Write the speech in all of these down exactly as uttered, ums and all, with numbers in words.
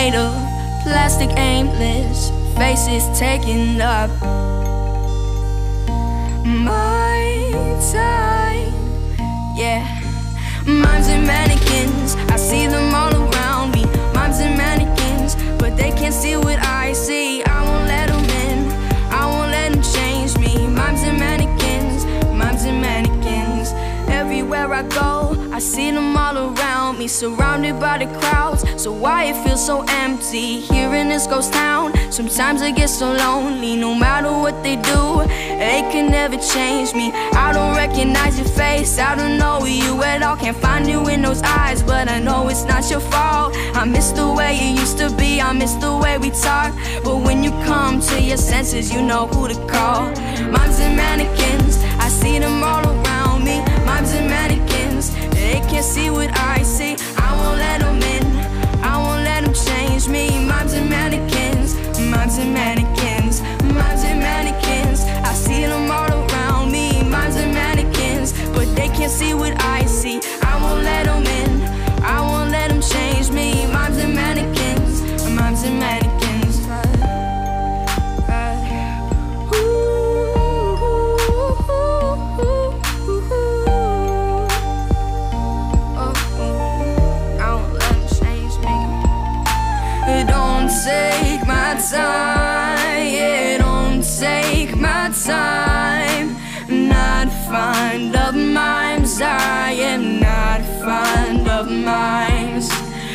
made of plastic, aimless faces taking up my time. Yeah, mimes and mannequins, I see them all around me. Mimes and mannequins, but they can't see what I see. I won't let them in, I won't let them change me. Mimes and mannequins, mimes and mannequins. Everywhere I go, I see them all around me, surrounded by the crowds. So why it feels so empty here in this ghost town? Sometimes I get so lonely, no matter what they do, they can never change me. I don't recognize your face, I don't know you at all. Can't find you in those eyes, but I know it's not your fault. I miss the way you used to be, I miss the way we talk. But when you come to your senses, you know who to call. Mimes and mannequins, I see them all around me. Mimes and mannequins, they can't see what I see. I won't let them in, I won't let them change me. Mimes and mannequins, mimes and mannequins, mimes and mannequins, I see them all around me. Mimes and mannequins, but they can't see what I see. I won't let them in, I won't let them change me. Mimes and mannequins, mimes and mannequins. Take my time, yeah, don't take my time. I'm not fond of mimes, I am not fond of mimes.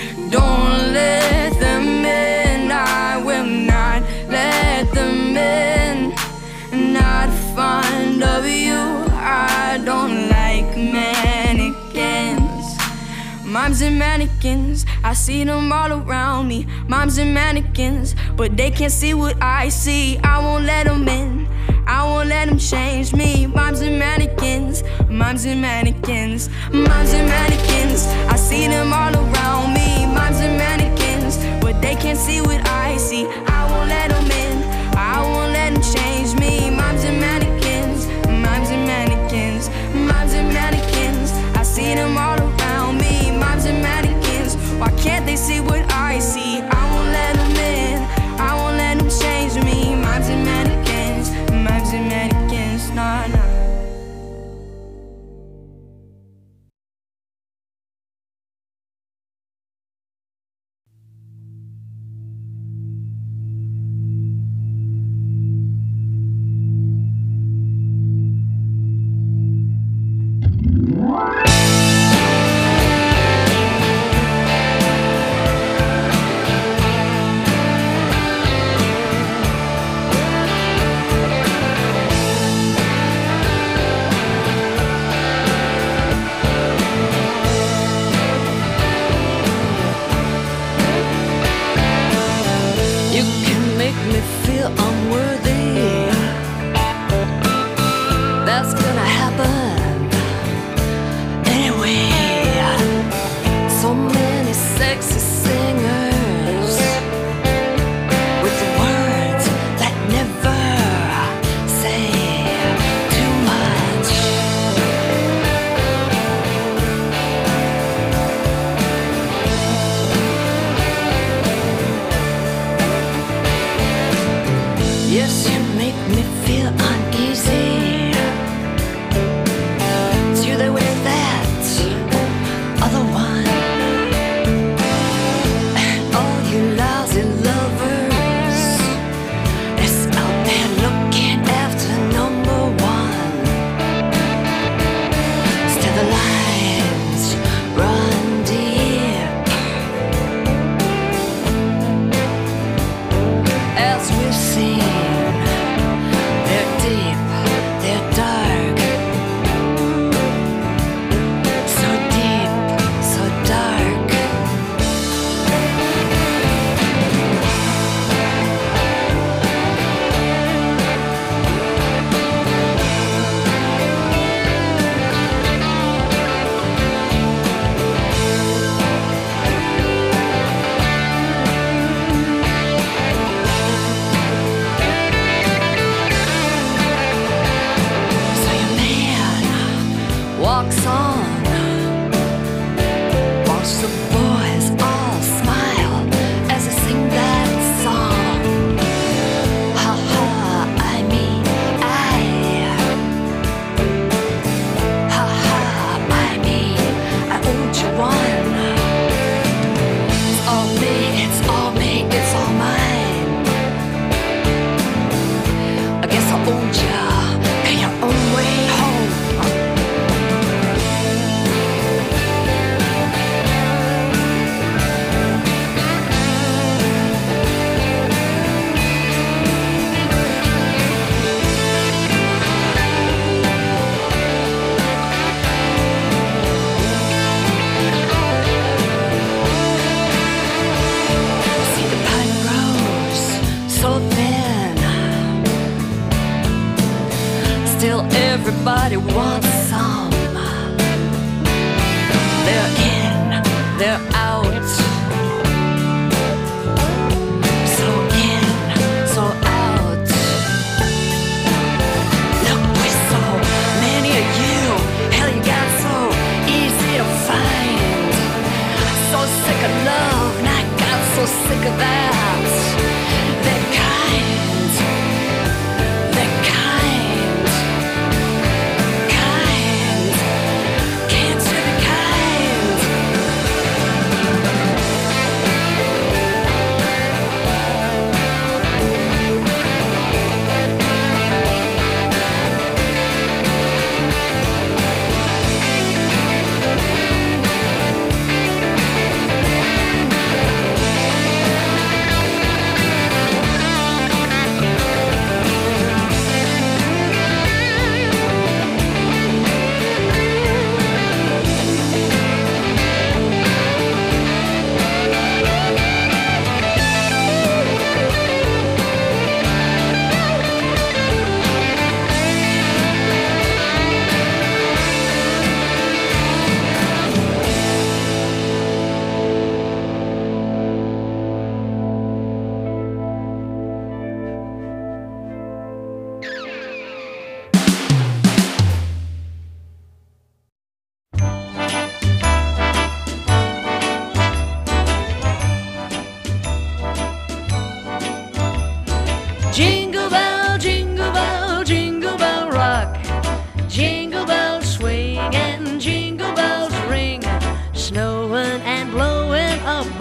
Don't let them in, I will not let them in. Not fond of you, I don't like mannequins. Mimes and mannequins, I see them all around me. Mimes and mannequins, but they can't see what I see. I won't let them in, I won't let them change me. Mimes and mannequins, mimes and mannequins, mimes and mannequins, I see them all around me. Mimes and mannequins, but they can't see what I see. I won't let them in, I won't let them change me. Mimes and mannequins, mimes and mannequins, mimes and mannequins, I see them all around me. Mimes and mannequins, why can't they see what I see? I won't let them in, I won't let them change me. Mimes and mannequins, mimes and mannequins, nah, nah. Watch the boys all smile as they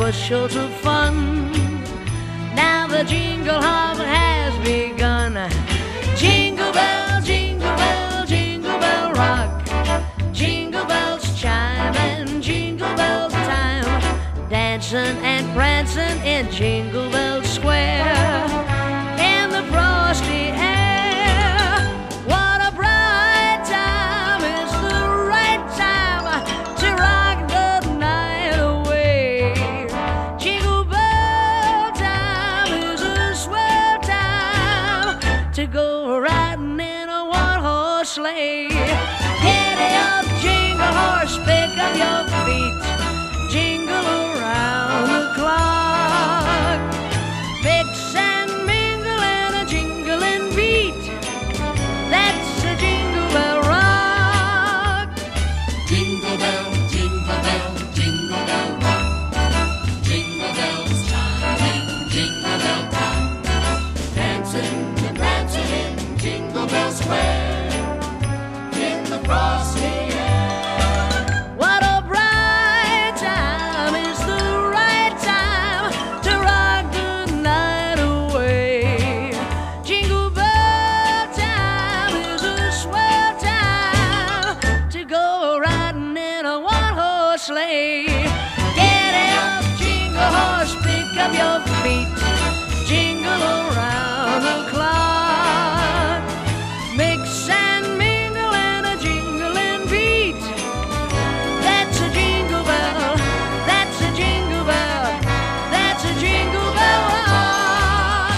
bushels of fun. Now the jingle hop has begun. Jingle bell, jingle bell, jingle bell rock. Jingle bells chime and jingle bell time. Dancing and prancing in Jingle Bell Square. In the frosty air, what a bright time. It's the right time to rock the night away. Jingle bell time is a swell time to go riding in a one-horse sleigh. Giddy up, jingle horse, pick up your feet. Jingle around the clock. Mix and mingle and a jingling beat. That's a Jingle Bell rock. Jingle bell, jingle bell, jingle bell rock. Jingle bells chiming, jingle bell time. Dancing and prancing in Jingle Bell Square. In the frosty air. What a bright time. It's the right time to rock the night away. Jingle bell time is a swell time to go riding in a one-horse sleigh. Get up, jingle horse, pick up your feet. Jingle around the clock. Mix and mingle and a jingling beat. That's a jingle bell, that's a jingle bell, that's a Jingle Bell rock.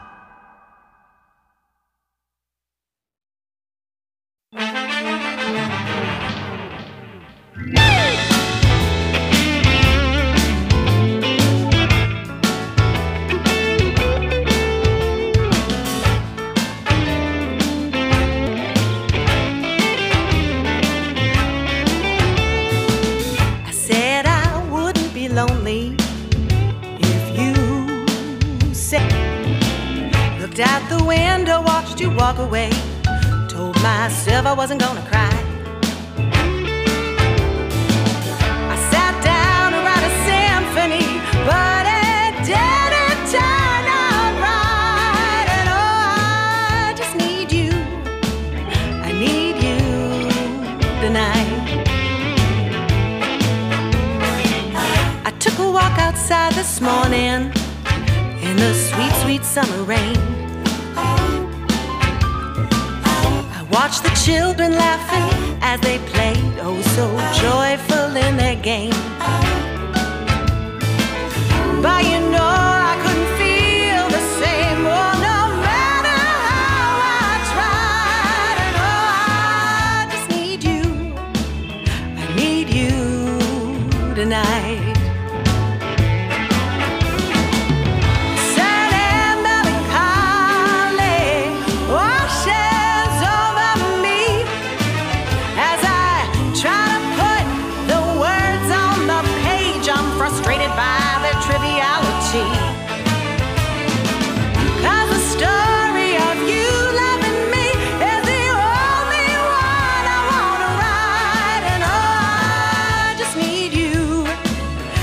I said I wouldn't be lonely if you said. Looked out the window, watched you walk away. Told myself I wasn't gonna cry. I sat down to write a symphony, but it didn't turn out right. And oh, I just need you. I need you tonight. I took a walk outside this morning in the sweet, sweet summer rain. I watched the children laughing as they played, oh so joyful in their game. But you know I couldn't feel the same, oh no matter how I tried. And oh, I just need you, I need you tonight. Sad melancholy washes over me as I try to put the words on the page. I'm frustrated by their triviality. 'Cause the story of you loving me is the only one I wanna write. And oh, I just need you,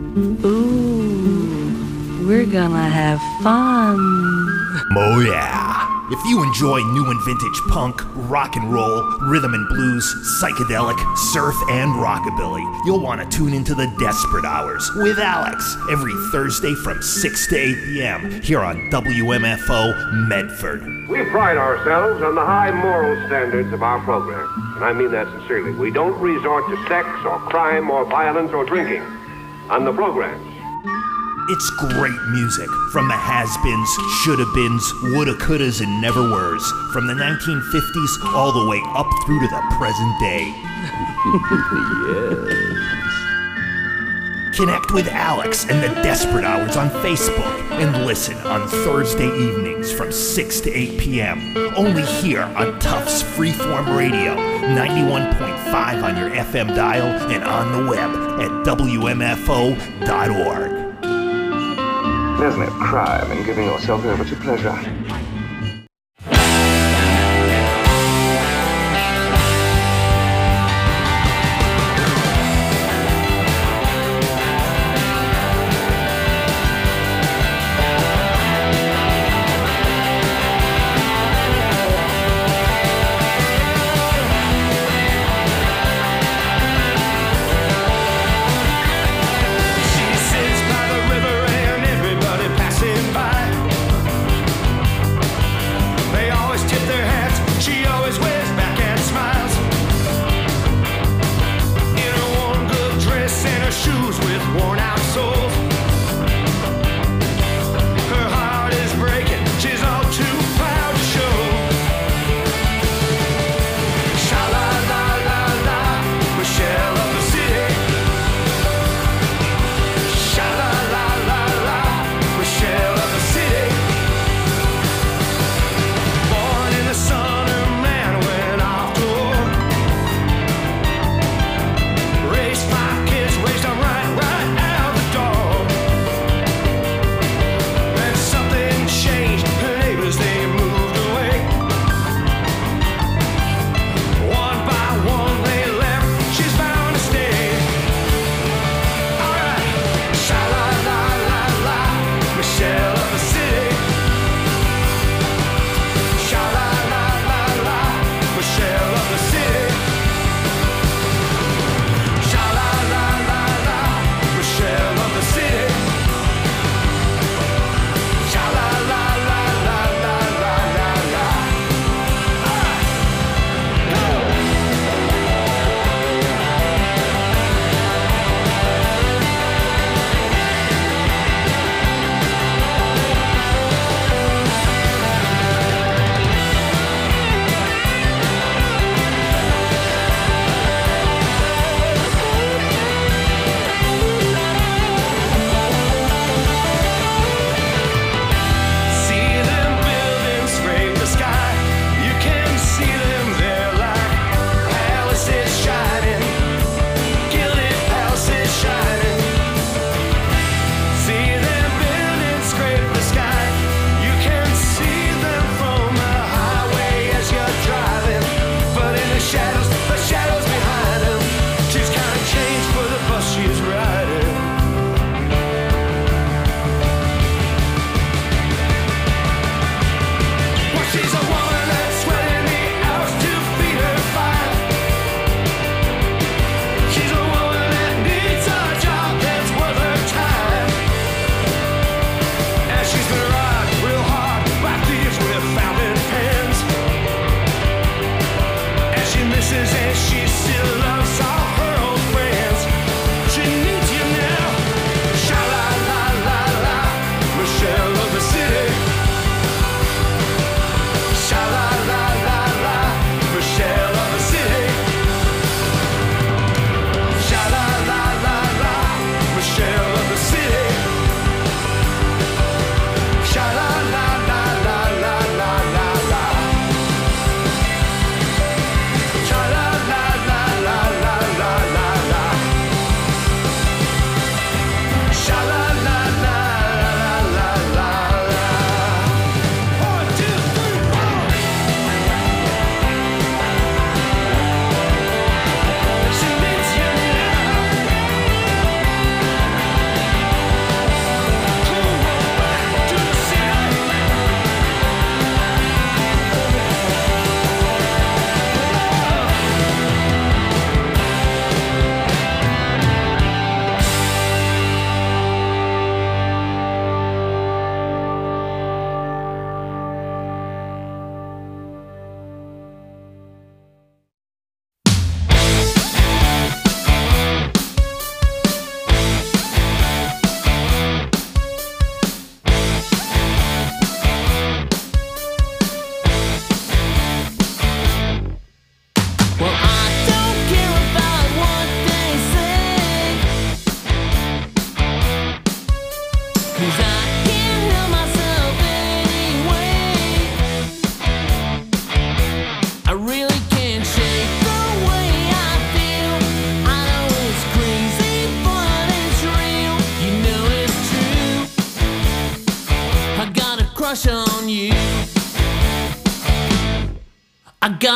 Ooh, we're gonna have fun. Oh yeah. If you enjoy new and vintage punk, rock and roll, rhythm and blues, psychedelic, surf, and rockabilly, you'll want to tune into the Desperate Hours with Alex every Thursday from six to eight p.m. here on W M F O Medford. We pride ourselves on the high moral standards of our program, and I mean that sincerely. We don't resort to sex or crime or violence or drinking on the programs. It's great music from the has-beens, shoulda-beens, woulda, couldas, and never-weres, from the nineteen fifties all the way up through to the present day. Yes. Connect with Alex and the Desperate Hours on Facebook and listen on Thursday evenings from six to eight p.m. only here on Tufts Freeform Radio, ninety-one point five on your F M dial and on the web at W M F O dot org. There's no crime in giving yourself over to pleasure. She sits by the river and everybody passing by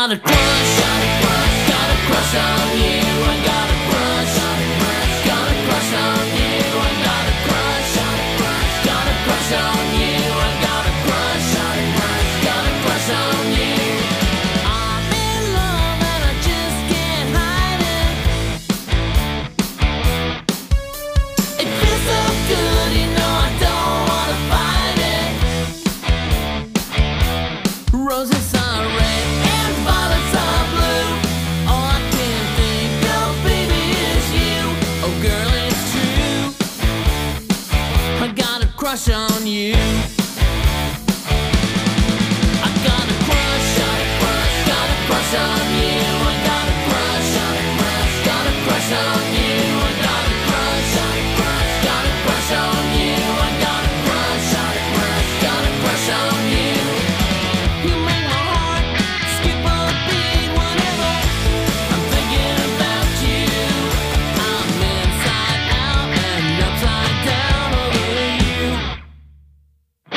got a crush, got a crush, got a crush on you. I got a crush, got a crush on you. I got a crush, got a crush on you. I got a crush, got a crush on you. I'm in love and I just can't hide it. It feels so good, you know I don't wanna fight it. Roses are red and violets are blue. All I can think of, baby, is you. Oh, girl, it's true. I got a crush on you. I got a crush, got a crush, got a crush on you. I got a crush, got a crush, got a crush on you. I got a crush, got a crush, got a crush on you. I got a crush, got a crush, got a crush on you. You make my heart skip a beat whenever I'm thinking about you. I'm inside out and upside down over you.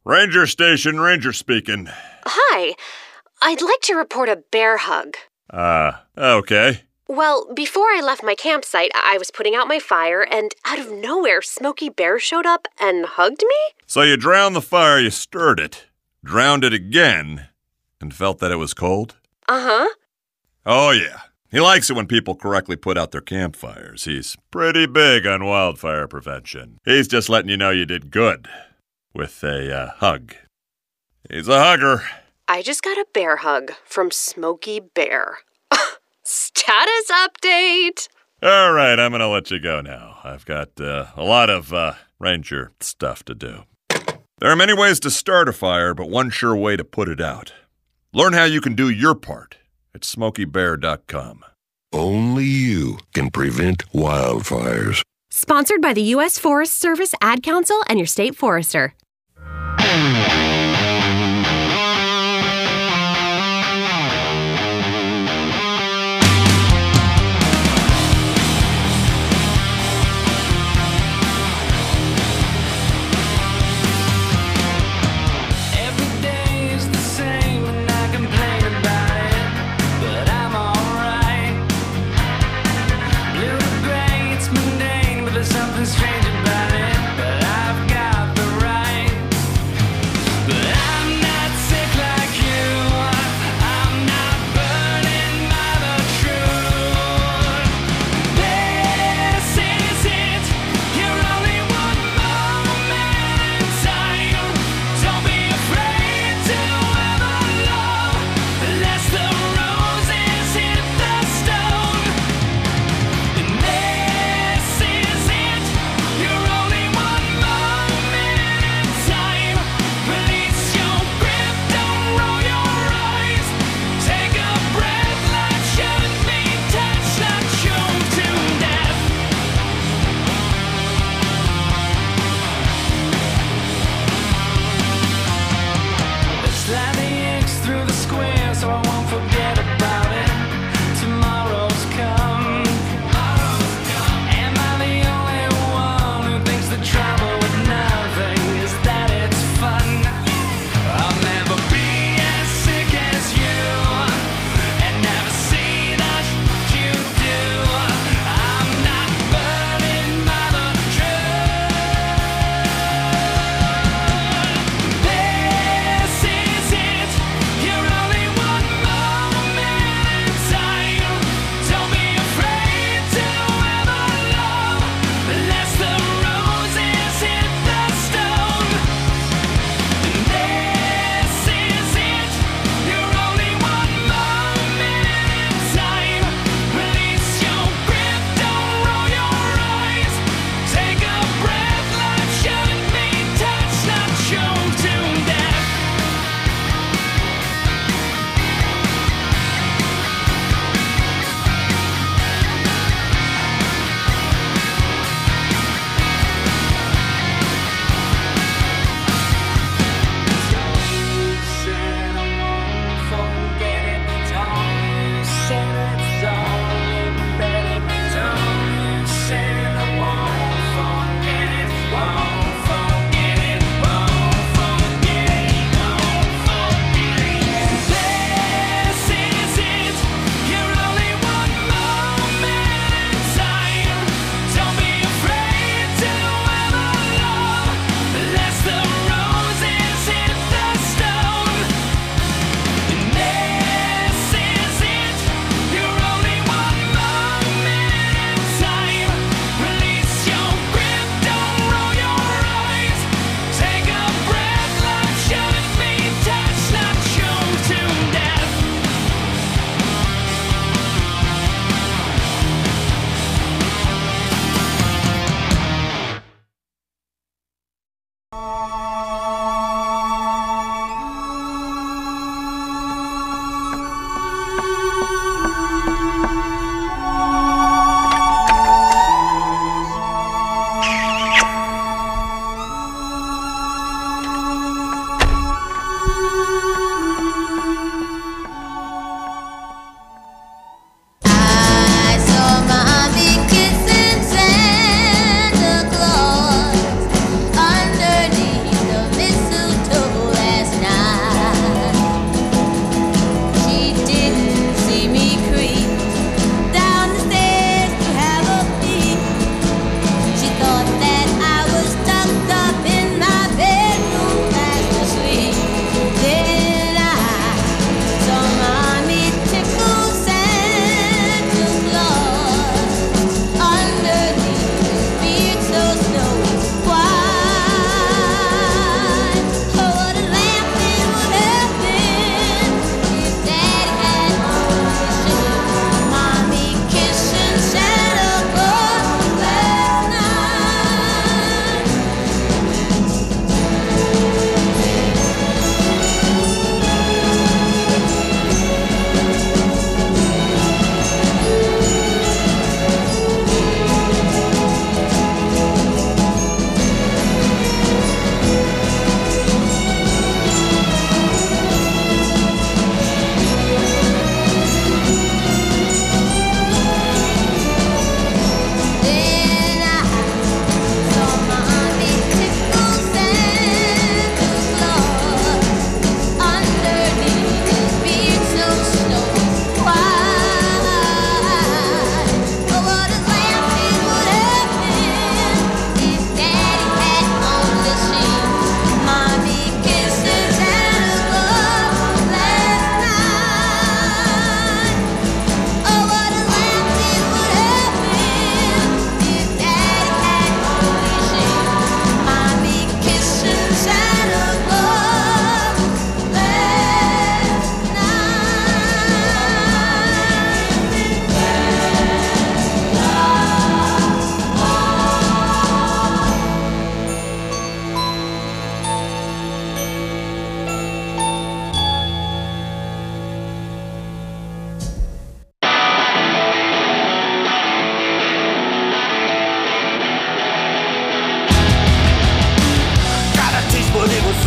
Ranger Station, Ranger speaking. Hi. I'd like to report a bear hug. Uh, okay. Well, before I left my campsite, I was putting out my fire, and out of nowhere, Smokey Bear showed up and hugged me? So you drowned the fire, you stirred it, drowned it again, and felt that it was cold? Uh-huh. Oh, yeah. He likes it when people correctly put out their campfires. He's pretty big on wildfire prevention. He's just letting you know you did good with a uh, hug. He's a hugger. I just got a bear hug from Smokey Bear. Status update! All right, I'm going to let you go now. I've got uh, a lot of uh, ranger stuff to do. There are many ways to start a fire, but one sure way to put it out. Learn how you can do your part at smokey bear dot com. Only you can prevent wildfires. Sponsored by the U S Forest Service, Ad Council, and your state forester. Strange about it, but I've got the right. Underneath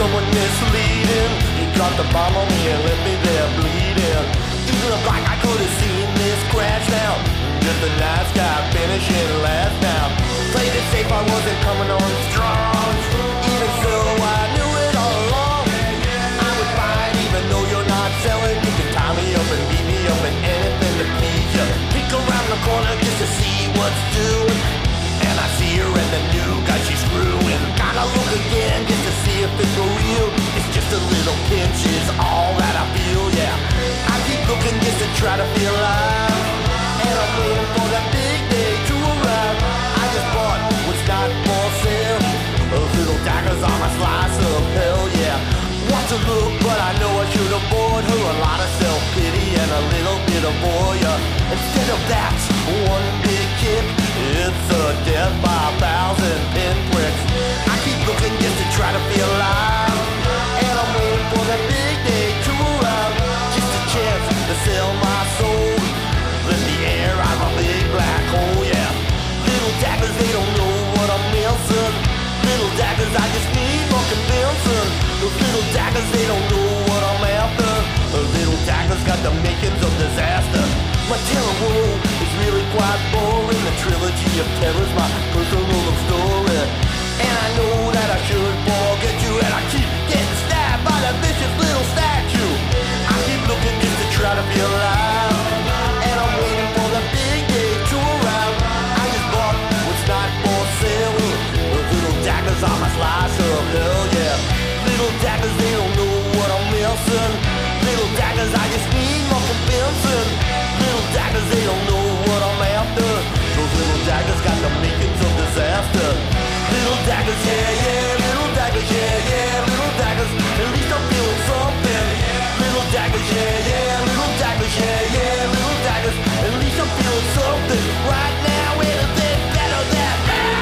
someone misleading. He dropped a bomb on me and left me there bleeding. Even looked like I could have seen this crash now. Just a nice guy finishing last now. Played it safe, I wasn't coming on strong. Even so, I knew it all along. I would fight even though you're not selling. You can tie me up and beat me up and anything to please you. Peek around the corner just to see what's doing. And I see her and the new guy she's screwing. Gotta look again just to see if it's for real. It's just a little pinch is all that I feel, yeah. I keep looking just to try to feel alive. And I'm waiting for that big day to arrive. I just bought what's not for sale. Those little daggers on my slice of hell, yeah. Want to look, but I know I should have bought her a lot of self-pity and a little bit of voyeur. Instead of that, one big kick, it's a death by a thousand pinpricks. I keep looking just to try to feel alive. And I'm waiting for that big day to arrive. Just a chance to sell my soul. Let the air out of a big black hole, yeah. Little daggers, they don't know what I'm missing. Little daggers, I just need more convincing. Those little daggers, they don't know what I'm after. Those little daggers got the makings of disaster. My terror world is really quite boring. The trilogy of terror's my personal love story. And I know that I should forget you. And I keep getting stabbed by that vicious little statue. I keep looking just to try to feel alive. And I'm waiting for the big day to arrive. I just bought what's not for sale. Those little daggers on my slice of hell, yeah. Little daggers, they don't know what I'm missing. Little daggers, I just need more convincing. Little daggers, they don't know what I'm after. Those little daggers got the makings of disaster. Little daggers, yeah, yeah. Little daggers, yeah, yeah. Little daggers, at least I'm feeling something. Little daggers, yeah, yeah. Little daggers, yeah, yeah. Little daggers, at least I'm feeling something. Right now, anything better than that.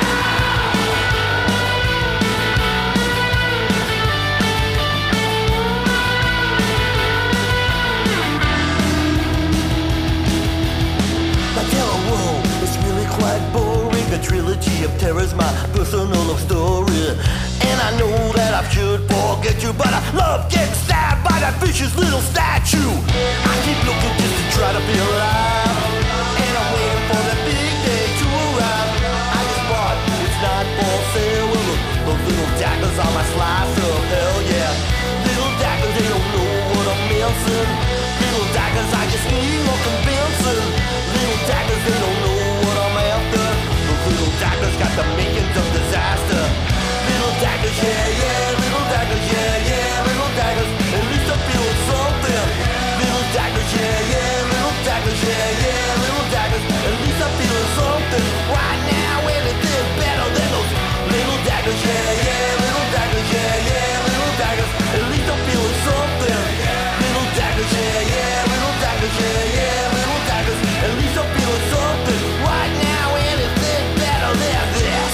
My terror world is really quite boring. The trilogy of terror's my personal love story. And I know that I should forget you, but I love getting stabbed by that vicious little statue. I keep looking just to try to feel alive. And I'm waiting for that big day to arrive. I just bought it's not for sale. Those little daggers on my slice of hell, yeah. Little daggers, they don't know what I'm missing. Little daggers, I just need more convincing. Little daggers, they don't know what I'm after. Those little daggers got the makings of disaster. Little daggers, yeah, yeah. Little daggers, yeah, yeah. Little daggers, at least I'm feeling something. Little daggers, yeah, yeah. Little daggers, yeah, yeah. Little daggers, at least I'm feeling something. Right now, anything better than those little daggers, yeah, yeah. Little daggers, yeah, yeah. Little daggers, at least I'm feeling something. Little daggers, yeah, yeah. Little daggers, yeah, yeah. Little daggers, at least I'm feeling something. Right now, anything better than this.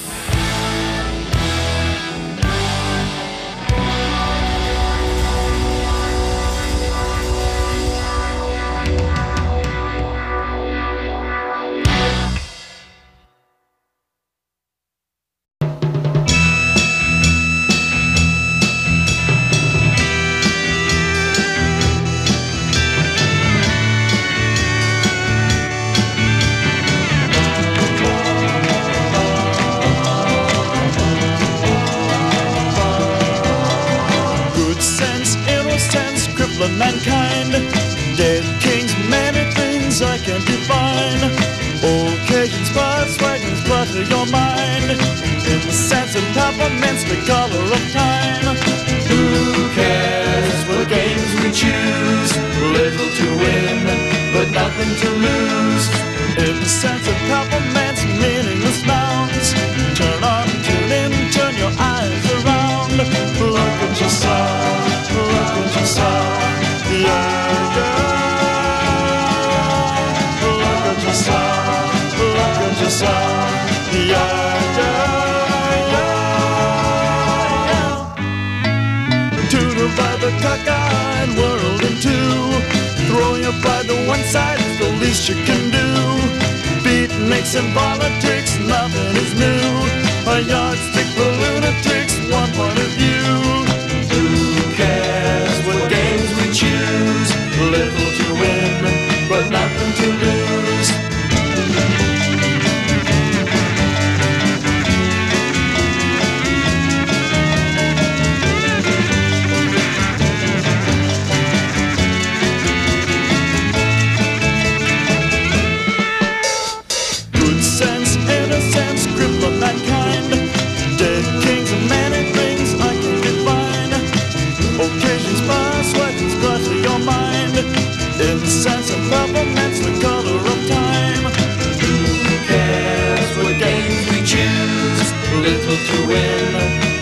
Mankind, dead kings, many things I can't define. Occasions, persuasions, clutter your mind. In the sense of temperaments, the color of time. Who cares what games we choose? Little to win, but nothing to lose. In the sense of temperaments, meaningless nouns. Turn on, tune in, turn your eyes around. Look at yourself, look at yourself. Yeah, yeah. Look at yourself, look at yourself. Yeah, yeah, yeah, yeah. To divide the cockeyed world in two. Throwing your pride to one side is the least you can do. Beatniks and politics, nothing is new. A yardstick for lunatics, one point of view.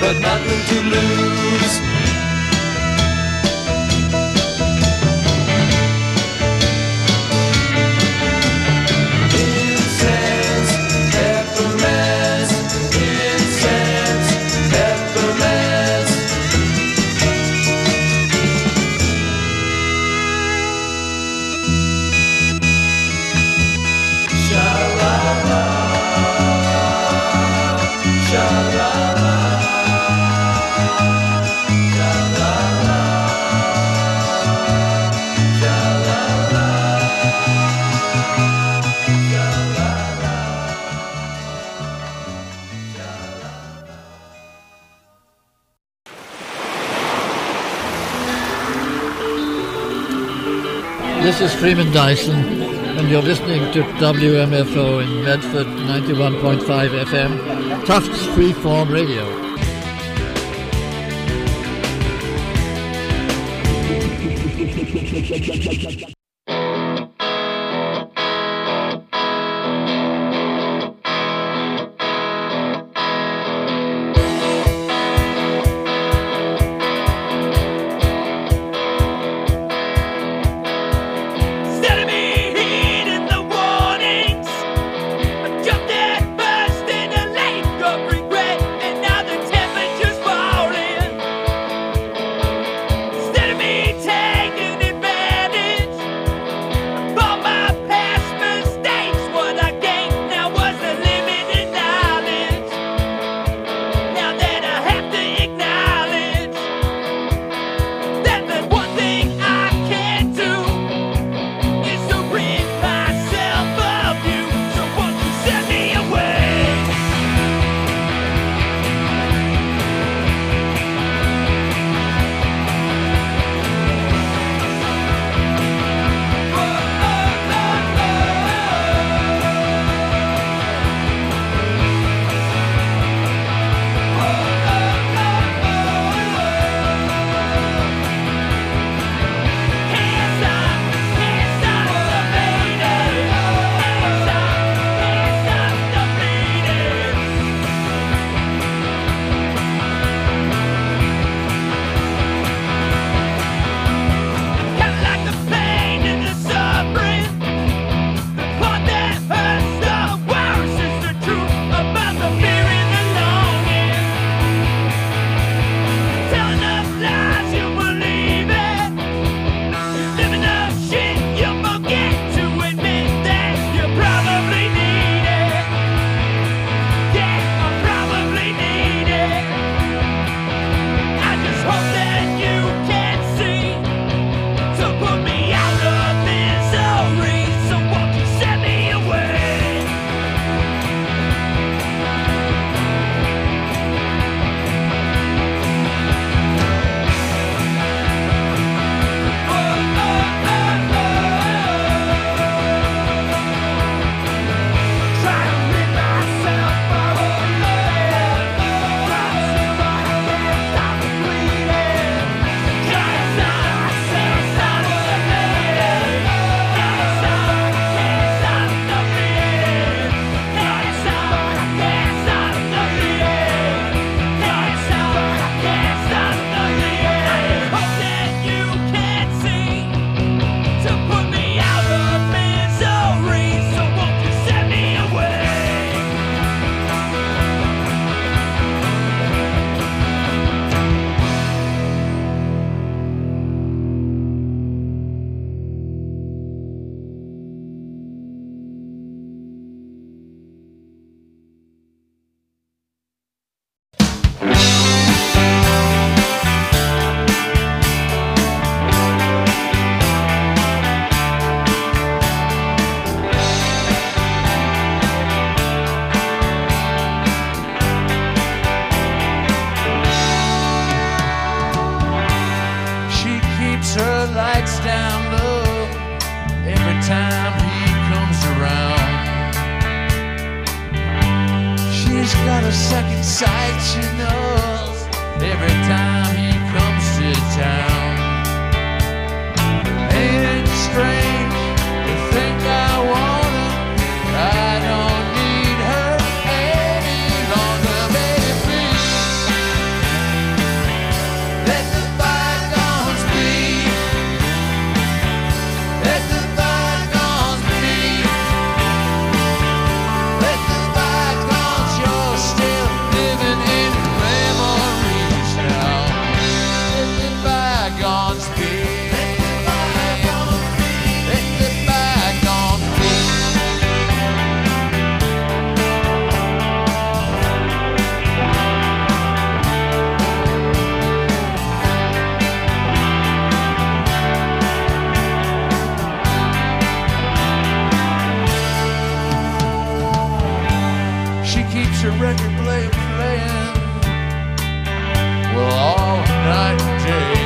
but nothing to lose. Incense, peppermints, incense, peppermints. Sha-la-la, sha-la-la, sha-la-la, sha-la-la, This is Freeman Dyson, and you're listening to W M F O in Medford, ninety-one point five F M, Tufts Freeform Radio. Instead of me heeding the warnings, I jumped at first in a lake of regret, and now the temperature's falling. Instead of me taking advantage of all my past mistakes, what I gained now was a limited knowledge. Now that I have to acknowledge that the one thing I can't do is to rid myself of you. So won't you send me away? Hands up, hands up the bleeding. Hands up, hands up the bleeding. Kinda like the pain and the suffering, the part that hurts the worst is the truth about the fear and the longing. Tell enough lies, you believe it. Live enough shit, you forget to admit that you probably need it. Yeah, I probably need it. I just hope that you can see to put me out of misery. So won't you send me away? Try to rid myself of love. Try to see if I can stop the bleeding. Try to stop, can't stop the bleeding. Can't stop, can't stop the bleeding. Can't stop, can't stop the bleeding. Can't stop, can't stop the bleeding. I just hope that you can see to put me out of misery. So won't you send me away? She keeps her lights down low every time he comes around. She's got a second sight, she knows, every time he comes to town. Ain't it strange to think I want her? I don't need her any longer, baby, please. night and day.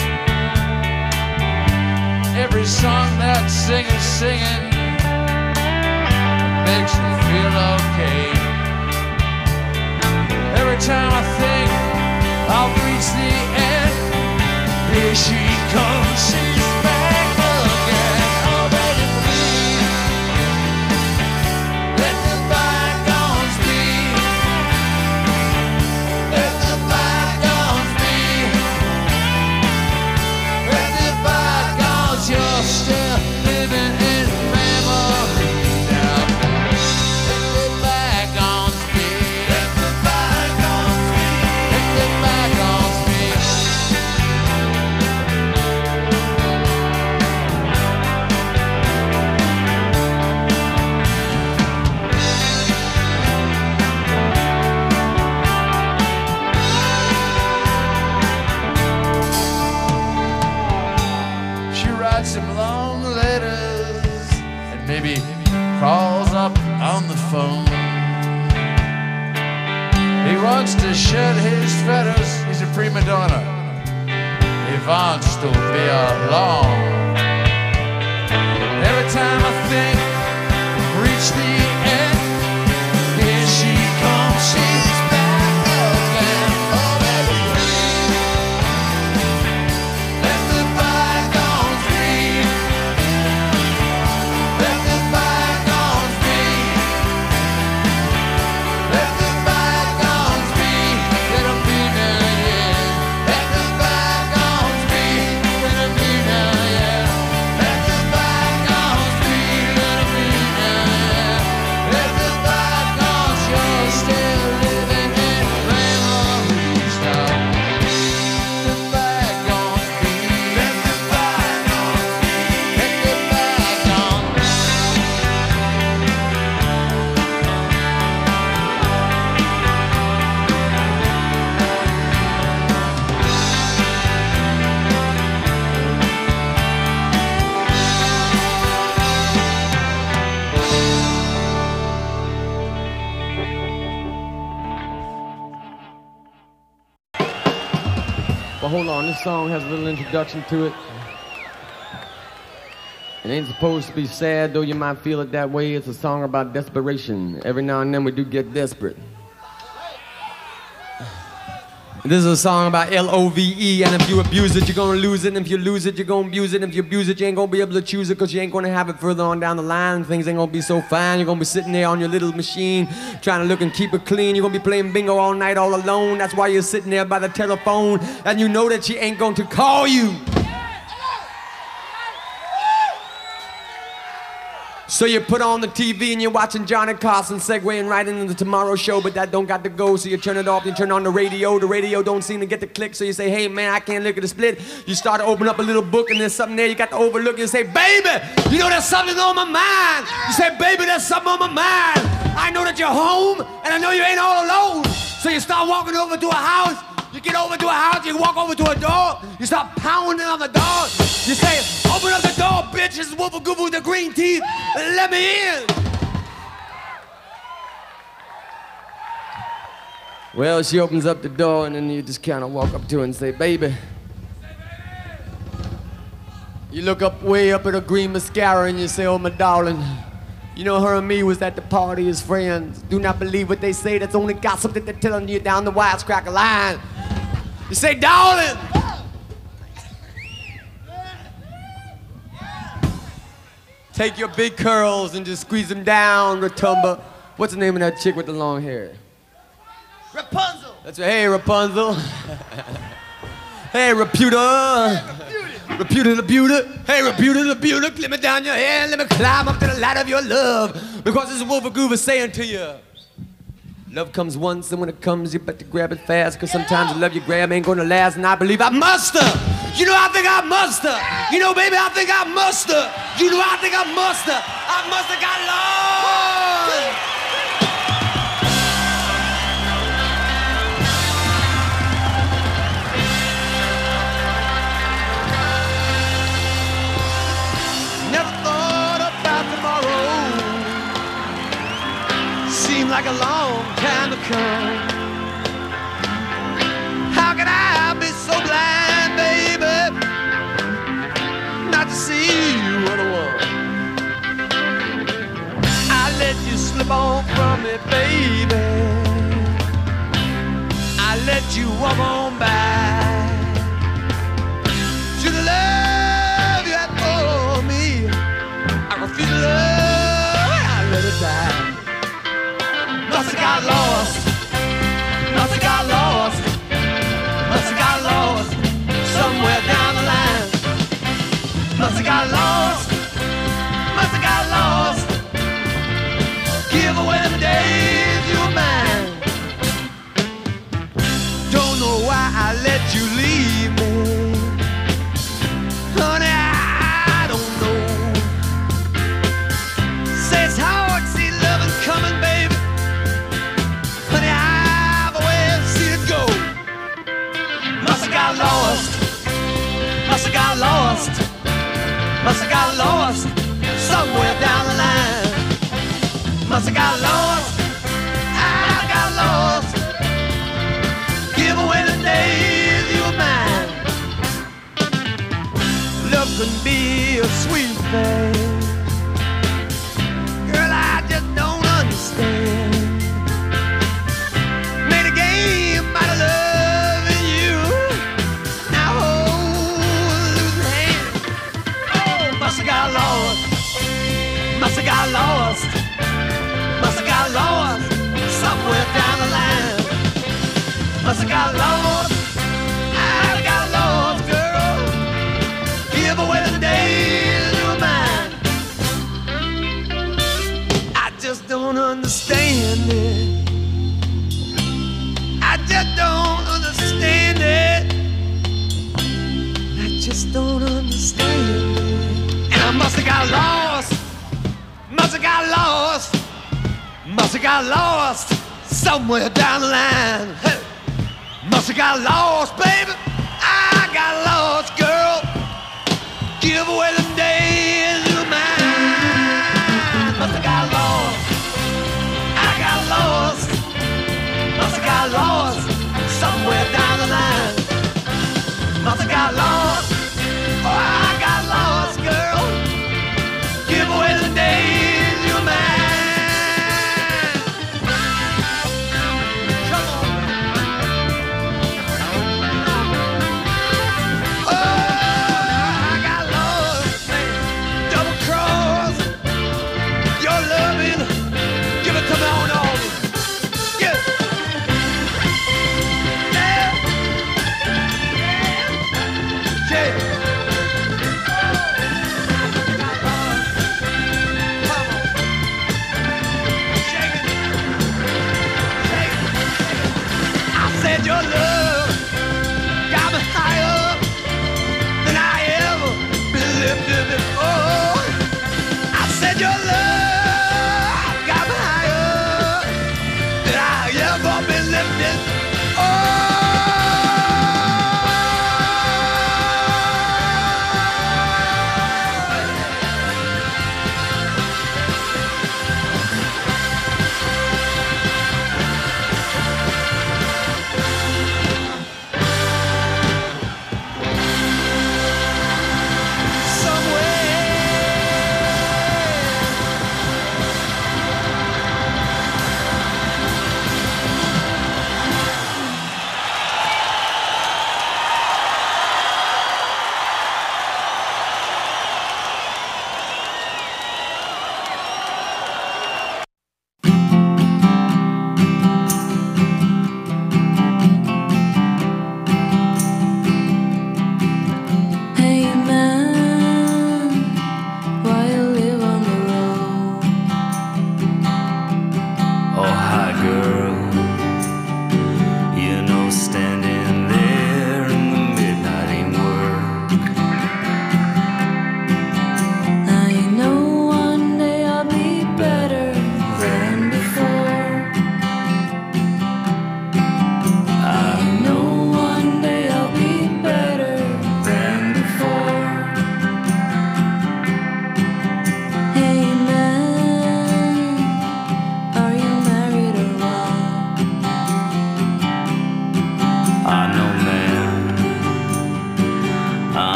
Every song that singer's singing makes me feel okay. Every time I think I'll reach the end, here she comes, she's back again. Oh baby, please, let the bygones be. Let the bygones be. Let the bygones, you're still living in memory now. Let the bygones be. Let the bygones be. Let the bygones be. She writes him long letters and maybe calls up on the phone. He wants to shed his feathers, he's a prima donna. He wants to be alone. Every time I think I've reached the end, here she comes, she's back again. Oh baby, please, let the bygones be. Let the bygones be. Let the bygones be. Let them be now, yeah. Let the bygones be. Let them be now, yeah. Let the bygones be. Let them be now, yeah. Let the bygones, you're still living in memories now. Let the bygones be. Let the bygones be. Let the bygones. Well, hold on. This song has a little introduction to it. It ain't supposed to be sad, though you might feel it that way. It's a song about desperation. Every now and then we do get desperate. This is a song about L O V E, and if you abuse it, you're gonna lose it, and if you lose it, you're gonna abuse it, and if you abuse it, you ain't gonna be able to choose it, because you ain't gonna have it further on down the line. Things ain't gonna be so fine. You're gonna be sitting there on your little machine, trying to look and keep it clean. You're gonna be playing bingo all night all alone. That's why you're sitting there by the telephone, and you know that she ain't going to call you. So you put on the T V and you're watching Johnny Carson segueing right into the Tomorrow Show, but that don't got to go, so you turn it off, you turn on the radio, the radio don't seem to get the click, so you say, hey man, I can't look at the split. You start to open up a little book and there's something there you got to overlook, you say, baby, you know there's something on my mind. You say, baby, there's something on my mind. I know that you're home and I know you ain't all alone. So you start walking over to a house. You get over to a house, you walk over to a door, you start pounding on the door. You say, open up the door, bitch, it's Wolf Goof with the green teeth, let me in. Well, she opens up the door and then you just kind of walk up to her and say, baby. You look up way up at her green mascara and you say, oh my darling, you know her and me was at the party as friends. Do not believe what they say, that's only gossip that they're telling you down the wisecracker line. You say, darling. Take your big curls and just squeeze them down, Ratumba. What's the name of that chick with the long hair? Rapunzel. That's right. Hey, Rapunzel. Hey, Reputa. Reputa the beauty. Hey, Reputa the beauty. Clip me down your hair and let me climb up to the ladder of your love. Because this is Wolf Goof saying to you. Love comes once, and when it comes, you better grab it fast, because sometimes the love you grab ain't gonna last, and I believe I must have. You know, I think I must have. You know, baby, I think I must have. You know, I think I must have. I must have got lost. Never thought about tomorrow. Seemed like a long time to come. How could I be so blind? slip on from me, baby. I let you walk on by. To the love you had for me, I refuse to love, I let it die. Must have got lost, must have got lost, must have got lost somewhere down the line. Must have got lost, must have got lost. Give away the days you were mine. Don't know why I let you leave me, honey, I don't know. Say it's hard to see loving coming, baby. Honey, I've always seen it go. Must have got lost, must have got lost, must have got lost somewhere down the line. Must have got lost, I got lost. Give away the days you were mine. Love can be a sweet thing, girl, I just don't understand. Made a game out of loving you, now hold losing hand. Oh, must have got lost, must have got lost, must have got lost somewhere down the line. Must have got lost, I got lost, girl. Give away the days you were mine. I just don't understand it. I just don't understand it. I just don't understand it. And I must have got lost, must have got lost, must have got lost somewhere down the line. Hey. Must have got lost, baby. I got lost, girl. Give away the day